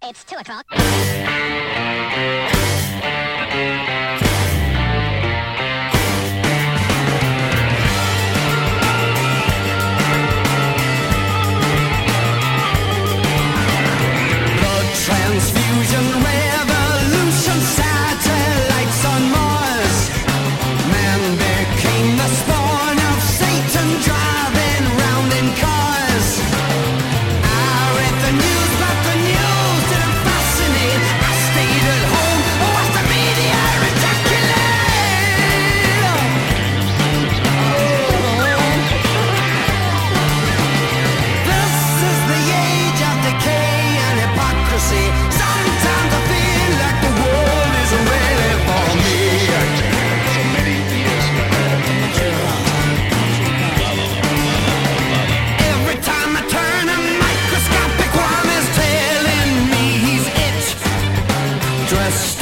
It's 2 o'clock. Transfusion revolution, satellites on Mars. Man became the spawn of Satan, driving round in cars. I read the news, but the news didn't fascinate. I stayed at home, watched the media This is the age of decay and hypocrisy. Sometimes I feel like the world isn't ready for me. Every time I turn, a microscopic worm is telling me he's it. Dressed